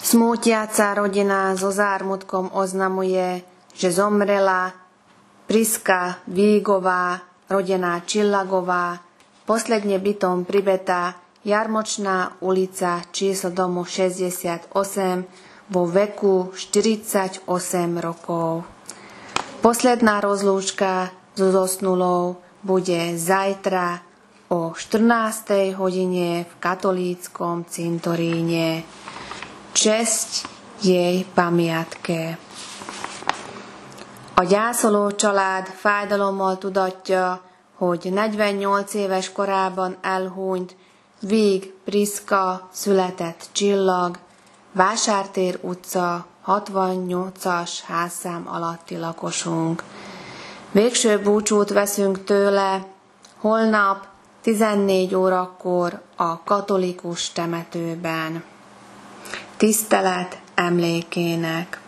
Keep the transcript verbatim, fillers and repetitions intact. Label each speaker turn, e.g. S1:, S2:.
S1: Smútiaca rodina so zármutkom oznamuje, že zomrela Priska Vígová, rodená Čillagová, posledne bytom pribetá Jarmočná ulica, číslo domu šesťdesiatosem, vo veku štyridsaťosem rokov. Posledná rozlúčka so zosnulou bude zajtra o štrnástej hodine v katolíckom cintoríne. Cseszt jej pamiatke. A gyászoló család fájdalommal tudatja, hogy negyvennyolc éves korában elhunyt Víg Priszka született Csillag, Vásártér utca hatvannyolcas házszám alatti lakosunk. Végső búcsút veszünk tőle holnap tizennégy órakor a katolikus temetőben. Tisztelet emlékének.